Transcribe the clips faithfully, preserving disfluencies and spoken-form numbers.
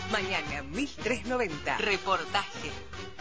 Mañana mil trescientos noventa. Reportaje.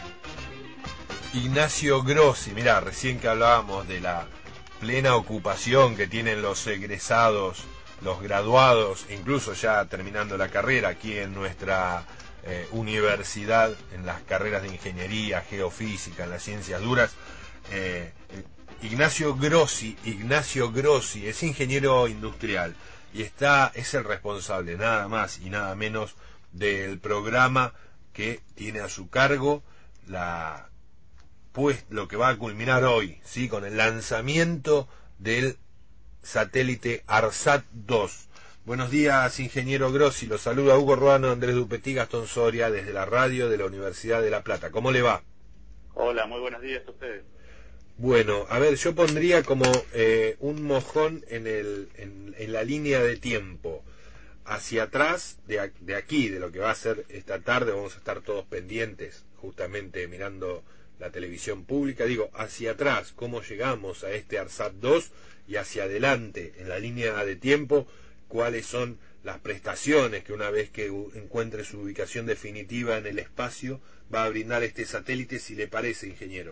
Ignacio Grossi, mirá, recién que hablábamos de la plena ocupación que tienen los egresados, los graduados, incluso ya terminando la carrera aquí en nuestra eh, universidad, en las carreras de ingeniería, geofísica, en las ciencias duras. Eh, Ignacio Grossi, Ignacio Grossi es ingeniero industrial y está, es el responsable nada más y nada menos del programa que tiene a su cargo la pues lo que va a culminar hoy, sí, con el lanzamiento del satélite ARSAT dos. Buenos días, ingeniero Grossi, lo saluda Hugo Ruano, Andrés Dupetí, Gastón Soria, desde la radio de la Universidad de La Plata. ¿Cómo le va? Hola, muy buenos días a ustedes. Bueno, a ver, yo pondría como eh, un mojón en, el, en, en la línea de tiempo. Hacia atrás, de, de aquí, de lo que va a ser esta tarde, vamos a estar todos pendientes, justamente mirando la televisión pública. Digo, hacia atrás, cómo llegamos a este ARSAT dos, y hacia adelante, en la línea de tiempo, cuáles son las prestaciones que una vez que encuentre su ubicación definitiva en el espacio, va a brindar este satélite, si le parece, ingeniero.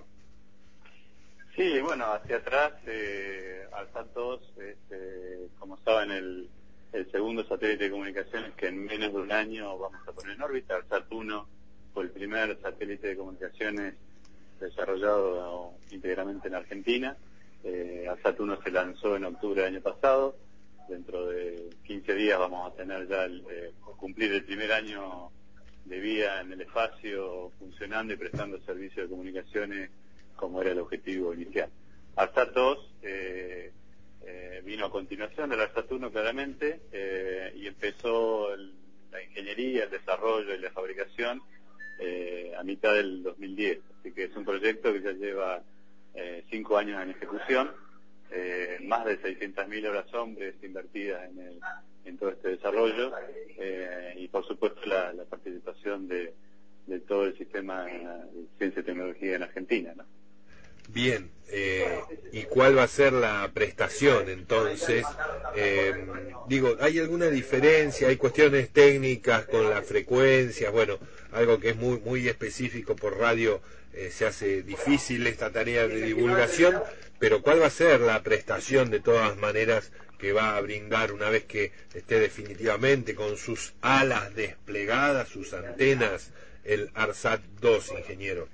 Sí, bueno, hacia atrás, eh, ARSAT dos, este, como saben, el, el segundo satélite de comunicaciones que en menos de un año vamos a poner en órbita. ARSAT uno fue el primer satélite de comunicaciones desarrollado íntegramente en Argentina. Eh, ARSAT uno se lanzó en octubre del año pasado. Dentro de quince días vamos a tener ya el, eh, cumplir el primer año de vida en el espacio, funcionando y prestando servicios de comunicaciones como era el objetivo inicial. ARSAT dos eh, eh, vino a continuación del ARSAT uno claramente, eh, y empezó el, la ingeniería, el desarrollo y la fabricación eh, a mitad del dos mil diez. Así que es un proyecto que ya lleva eh, cinco años en ejecución, eh, más de seiscientas mil horas hombres invertidas en, el, en todo este desarrollo, eh, y por supuesto la, la participación de, de todo el sistema de ciencia y tecnología en Argentina, ¿no? Bien, eh, ¿y cuál va a ser la prestación entonces? Eh, digo, ¿hay alguna diferencia? ¿Hay cuestiones técnicas con las frecuencias? Bueno, algo que es muy muy específico por radio, eh, se hace difícil esta tarea de divulgación, pero ¿cuál va a ser la prestación de todas maneras que va a brindar una vez que esté definitivamente con sus alas desplegadas, sus antenas, el ARSAT dos, ingeniero?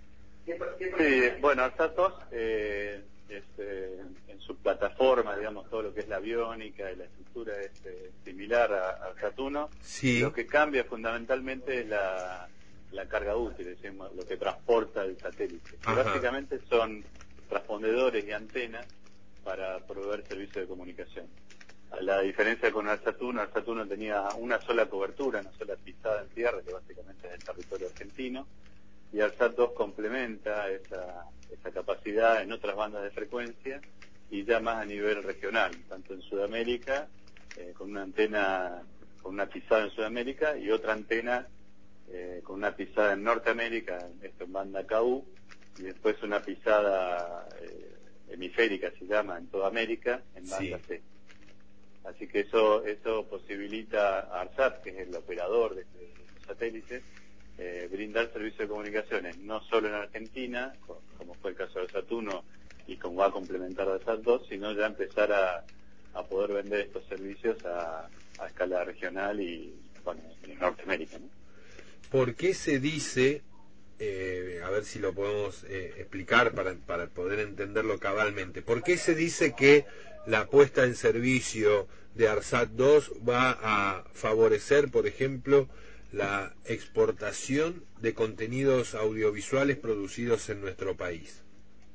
Sí, bueno, ARSAT dos eh, es, eh, en su plataforma, digamos, todo lo que es la aviónica y la estructura es eh, similar a, a ARSAT uno. Sí. Lo que cambia fundamentalmente es la, la carga útil, es decir, lo que transporta el satélite. Que básicamente son transpondedores y antenas para proveer servicios de comunicación. A la diferencia con ARSAT uno, ARSAT uno tenía una sola cobertura, una sola pisada en tierra, que básicamente es el territorio argentino. Y ARSAT dos complementa esa, esa capacidad en otras bandas de frecuencia y ya más a nivel regional, tanto en Sudamérica, eh, con una antena, con una pisada en Sudamérica y otra antena eh, con una pisada en Norteamérica, esto en banda K U, y después una pisada eh, hemisférica, se llama, en toda América, en banda Sí. C. Así que eso, eso posibilita a ARSAT, que es el operador de este satélite, Eh, brindar servicios de comunicaciones no solo en Argentina, como fue el caso de ARSAT uno y como va a complementar ARSAT dos, sino ya empezar a, a poder vender estos servicios a, a escala regional y, bueno, en Norteamérica, ¿no? ¿Por qué se dice, eh, a ver si lo podemos eh, explicar para, para poder entenderlo cabalmente, por qué se dice que la puesta en servicio de ARSAT dos va a favorecer, por ejemplo, la exportación de contenidos audiovisuales producidos en nuestro país?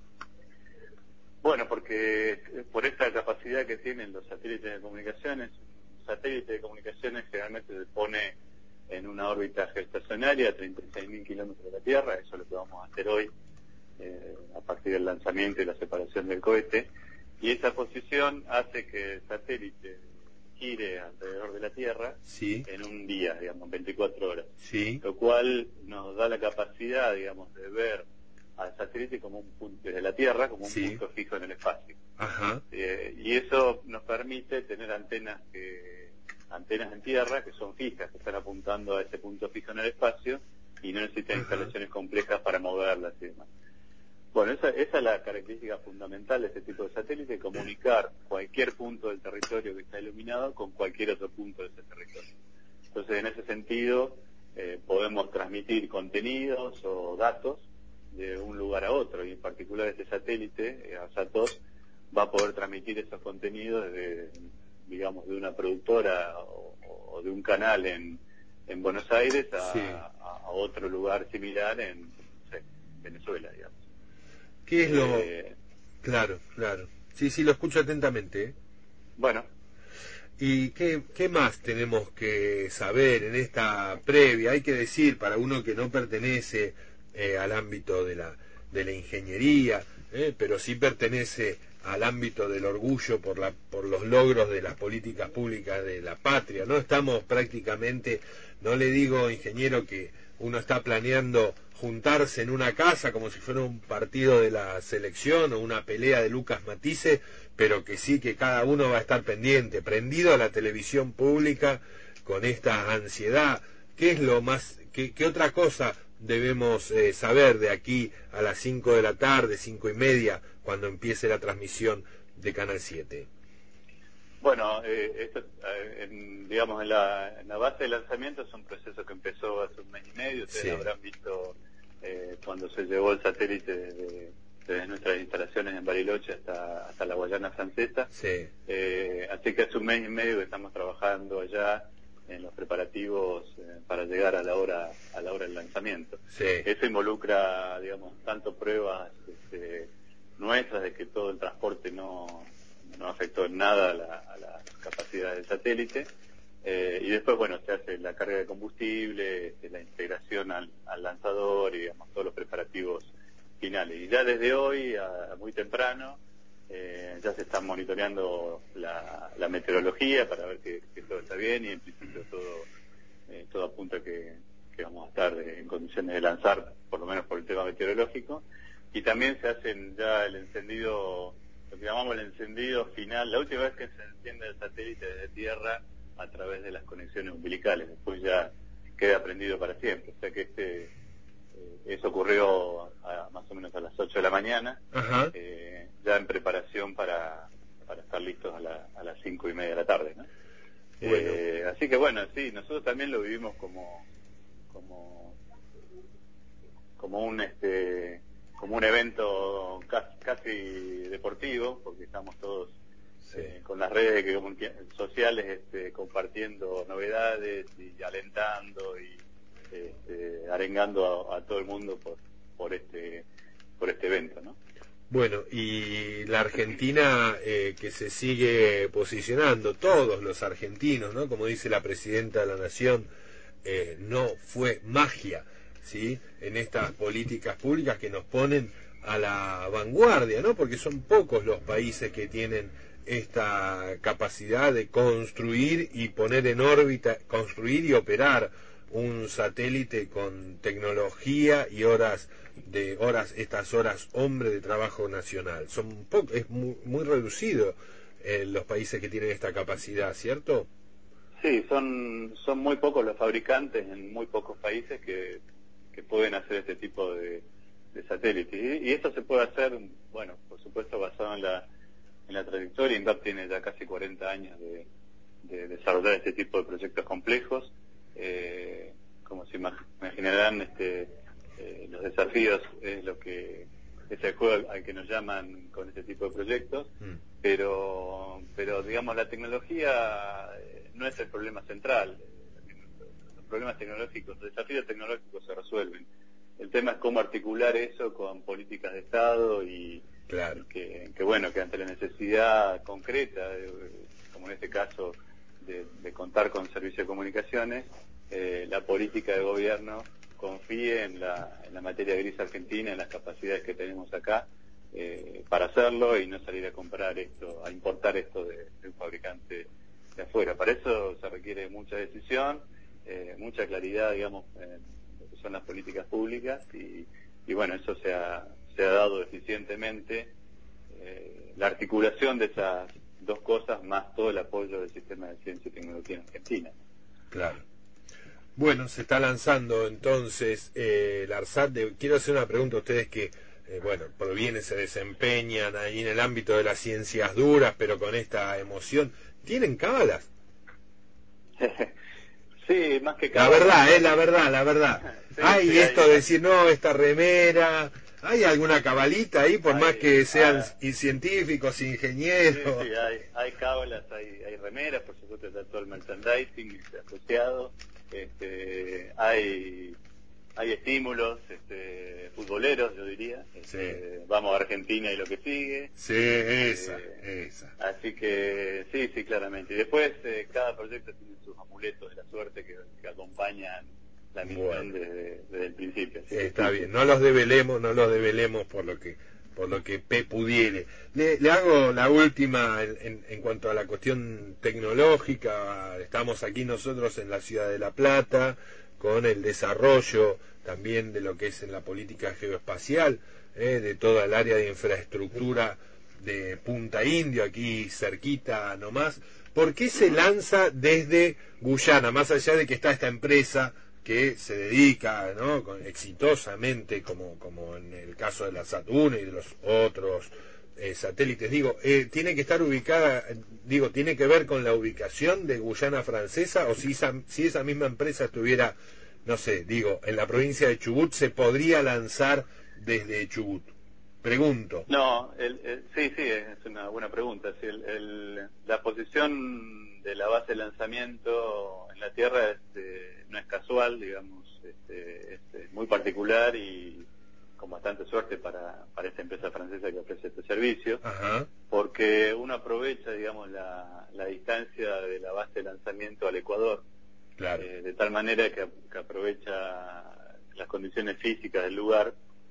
Bueno, porque por esta capacidad que tienen los satélites de comunicaciones, un satélite de comunicaciones generalmente se pone en una órbita geoestacionaria a treinta y seis mil kilómetros de la Tierra, eso es lo que vamos a hacer hoy eh, a partir del lanzamiento y la separación del cohete, y esa posición hace que el satélite gire alrededor de la Tierra Sí. en un día, digamos, veinticuatro horas, Sí. lo cual nos da la capacidad, digamos, de ver al satélite como un punto, desde la Tierra como un Sí. punto fijo en el espacio. Ajá. Eh, y eso nos permite tener antenas que, antenas en tierra que son fijas, que están apuntando a ese punto fijo en el espacio y no necesitan instalaciones complejas para moverlas y demás. Bueno, esa, esa es la característica fundamental de este tipo de satélite, comunicar cualquier punto del territorio que está iluminado con cualquier otro punto de ese territorio. Entonces, en ese sentido, eh, podemos transmitir contenidos o datos de un lugar a otro, y en particular este satélite, eh, ARSAT dos, va a poder transmitir esos contenidos de, digamos, de una productora o, o de un canal en, en Buenos Aires a, sí. a, a otro lugar similar en, no sé, Venezuela, digamos. ¿Qué es lo...? Eh, claro, claro. Sí, sí, lo escucho atentamente, ¿eh? Bueno. ¿Y qué, qué más tenemos que saber en esta previa? Hay que decir, para uno que no pertenece eh, al ámbito de la, de la ingeniería, eh, pero sí pertenece al ámbito del orgullo por, la, por los logros de las políticas públicas de la patria, ¿no? Estamos prácticamente, no le digo, ingeniero, que uno está planeando juntarse en una casa como si fuera un partido de la selección o una pelea de Lucas Matisse, pero que sí que cada uno va a estar pendiente, prendido a la televisión pública con esta ansiedad. ¿Qué es lo más, qué, qué otra cosa debemos eh, saber de aquí a las cinco de la tarde, cinco y media, cuando empiece la transmisión de Canal siete? Bueno, eh, esto, eh, en, digamos, en la, en la base de lanzamiento es un proceso que empezó hace un mes y medio. Ustedes Sí. habrán visto eh, cuando se llevó el satélite desde, desde nuestras instalaciones en Bariloche hasta, hasta la Guayana Francesa. Sí. Eh, así que hace un mes y medio que estamos trabajando allá en los preparativos eh, para llegar a la hora a la hora del lanzamiento. Sí. Eso involucra, digamos, tanto pruebas este, nuestras de que todo el transporte no, no afectó en nada a la, a la capacidad del satélite, eh, y después, bueno, se hace la carga de combustible, este, la integración al, al lanzador y, digamos, todos los preparativos finales. Y ya desde hoy, a, a muy temprano, Eh, ya se está monitoreando la, la meteorología para ver que, que todo está bien, y en principio todo eh, todo apunta que, que vamos a estar en condiciones de lanzar, por lo menos por el tema meteorológico. Y también se hacen ya el encendido, lo que llamamos el encendido final, la última vez que se enciende el satélite desde tierra a través de las conexiones umbilicales, después ya queda prendido para siempre. O sea que este eh, eso ocurrió a, más o menos a las ocho de la mañana. Ajá. Eh, ya en preparación para, para estar listos a, la, a las cinco y media de la tarde, ¿no? Bueno. Eh, así que bueno, sí, nosotros también lo vivimos como como como un este como un evento casi, casi deportivo, porque estamos todos Sí. eh, con las redes de sociales este, compartiendo novedades y alentando y este, arengando a, a todo el mundo por por este por este evento, ¿no? Bueno, y la Argentina eh, que se sigue posicionando, todos los argentinos, ¿no? Como dice la presidenta de la Nación, eh, no fue magia, ¿sí? En estas políticas públicas que nos ponen a la vanguardia, ¿no? Porque son pocos los países que tienen esta capacidad de construir y poner en órbita, construir y operar un satélite con tecnología y horas de horas estas horas hombre de trabajo nacional. Son poco, es muy, muy reducido eh, los países que tienen esta capacidad, ¿cierto? Sí, son son muy pocos los fabricantes en muy pocos países que, que pueden hacer este tipo de, de satélites, y, y esto se puede hacer, bueno, por supuesto basado en la en la trayectoria. INDAP tiene ya casi cuarenta años de, de desarrollar este tipo de proyectos complejos. Eh, como se imaginarán, este, eh, los desafíos es lo que es el juego al que nos llaman con este tipo de proyectos, mm. pero pero digamos la tecnología eh, no es el problema central. Los problemas tecnológicos, los desafíos tecnológicos se resuelven. El tema es cómo articular eso con políticas de Estado y claro. que, que bueno, que ante la necesidad concreta, de, como en este caso, de, de contar con servicio de comunicaciones, eh, la política de gobierno confíe en la, en la materia gris argentina, en las capacidades que tenemos acá eh, para hacerlo, y no salir a comprar esto, a importar esto de, de un fabricante de afuera. Para eso se requiere mucha decisión, eh, mucha claridad, digamos, en lo que son las políticas públicas, y, y bueno, eso se ha, se ha dado eficientemente. Eh, la articulación de esas dos cosas más todo el apoyo del sistema de ciencia y tecnología en Argentina. Claro. Bueno, se está lanzando entonces eh, el ARSAT. De, quiero hacer una pregunta a ustedes que, eh, bueno, provienen, se desempeñan ahí en el ámbito de las ciencias duras, pero con esta emoción. ¿Tienen cábalas? Sí, más que cábalas. La verdad, es eh, la verdad, la verdad. sí, hay sí, esto hay, de decir, no, esta remera... ¿Hay alguna cabalita ahí, por hay, más que sean ah, científicos, ingenieros? Sí, sí, hay, hay cábalas, hay, hay remeras, por supuesto está todo el merchandising asociado, este, hay hay estímulos este, futboleros, yo diría. Este, sí. Vamos a Argentina y lo que sigue. Sí, esa, eh, esa. Así que sí, sí, claramente. Y después eh, cada proyecto tiene sus amuletos de la suerte que, que acompañan la misión bueno. desde, desde el principio. Así Está que, bien, no los develemos, no los develemos por lo que por lo que P pudiere. Le, le hago la última en, en, en cuanto a la cuestión tecnológica. Estamos aquí nosotros en la ciudad de La Plata con el desarrollo también de lo que es en la política geoespacial, eh, de toda el área de infraestructura de Punta Indio, aquí cerquita nomás. ¿Por qué se lanza desde Guyana, más allá de que está esta empresa que se dedica, ¿no?, con, exitosamente, como, como en el caso de la SAT uno y de los otros eh, satélites? Digo, eh, ¿tiene que estar ubicada, digo, tiene que ver con la ubicación de Guyana Francesa, o si esa, si esa misma empresa estuviera, no sé, digo, en la provincia de Chubut, se podría lanzar desde Chubut? Pregunto. No, el, el, sí, sí, es una buena pregunta. Sí, el, el, la posición de la base de lanzamiento en la Tierra este, no es casual, digamos, este, es muy particular y con bastante suerte para, para esta empresa francesa que ofrece este servicio. Ajá. Porque uno aprovecha, digamos, la, la distancia de la base de lanzamiento al Ecuador, claro. eh, de tal manera que, que aprovecha las condiciones físicas del lugar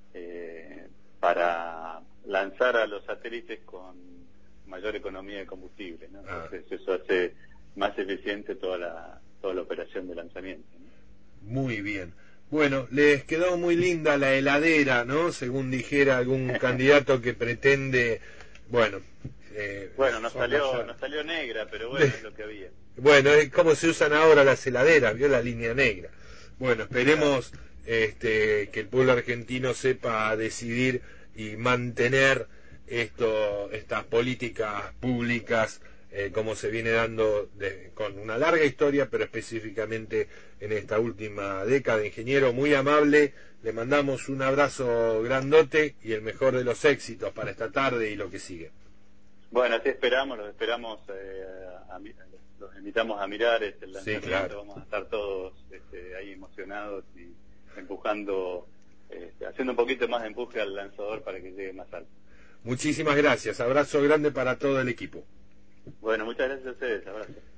eh, para lanzar a los satélites con mayor economía de combustible, ¿no? Entonces ah. eso hace más eficiente toda la toda la operación de lanzamiento, ¿no? Muy bien. Bueno, les quedó muy linda la heladera, ¿no? Según dijera algún candidato que pretende, bueno... Eh, bueno, nos salió, nos salió negra, pero bueno, es lo que había. Bueno, es como se usan ahora las heladeras, vio la línea negra. Bueno, esperemos claro. este, que el pueblo argentino sepa decidir y mantener esto, estas políticas públicas eh, como se viene dando de, con una larga historia, pero específicamente en esta última década. Ingeniero, muy amable, le mandamos un abrazo grandote y el mejor de los éxitos para esta tarde y lo que sigue. Bueno, así esperamos, los esperamos, eh, a, a, los invitamos a mirar este, el lanzamiento, sí, claro. Vamos a estar todos este, ahí emocionados y empujando, este, haciendo un poquito más de empuje al lanzador para que llegue más alto. Muchísimas gracias, abrazo grande para todo el equipo. Bueno, muchas gracias a ustedes, abrazo.